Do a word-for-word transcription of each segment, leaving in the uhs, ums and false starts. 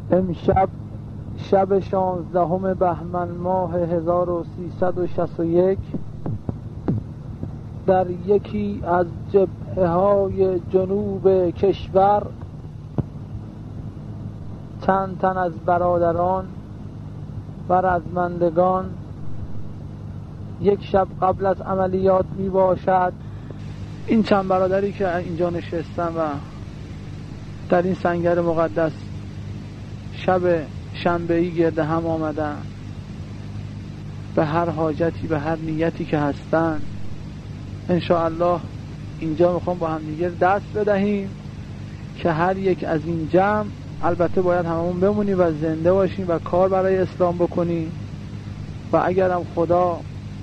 امشب شب شانزدهم بهمن ماه هزار و سیصد و شصت و یک در یکی از جبهه های جنوب کشور چند تن از برادران و رزمندگان یک شب قبل از عملیات می باشد. این چند برادری که اینجا نشستن و در این سنگر مقدس شب شنبه‌ای گرد هم آمدن، به هر حاجتی به هر نیتی که هستن انشاءالله اینجا میخوام با هم دیگه دست بدهیم که هر یک از این جمع، البته باید هممون بمونیم و زنده باشیم و کار برای اسلام بکنیم و اگرم خدا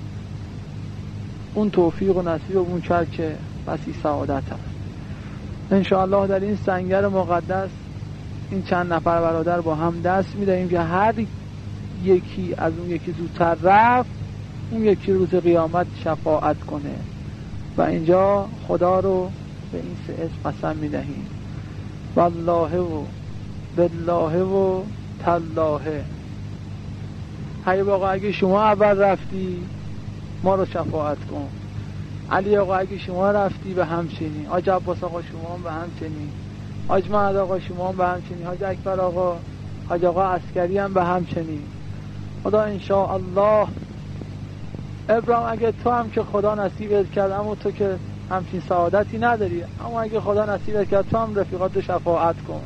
اون توفیق و نصیبمون کرد که بسی سعادت هست انشاءالله در این سنگر مقدس این چند نفر برادر با هم دست میدهیم که هر یکی از اون یکی زودتر رفت اون یکی روز قیامت شفاعت کنه و اینجا خدا رو به این سه اسم قسم میدهیم والله و بالله و تالله. هی آقا اگه شما اول رفتی ما رو شفاعت کن، علی آقا اگه شما رفتی به همچنین، حاج عباس آقا شما هم به همچنین، حاج مهد آقا شما هم به همچنین، حاج اکبر آقا، حاج آقا عسکری هم به همچنین. خدا انشاءالله ابراهیم اگه تو هم که خدا نصیبت کرد، اما تو که همچین سعادتی نداری، اما اگه خدا نصیبت کرد تو هم رفیقات شفاعت کن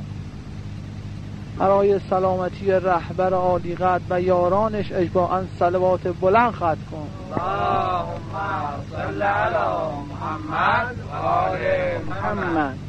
برای سلامتی رهبر عالی قدر و یارانش اجباراً صلوات بلند ختم کن. اللهم صل علی محمد و آل محمد.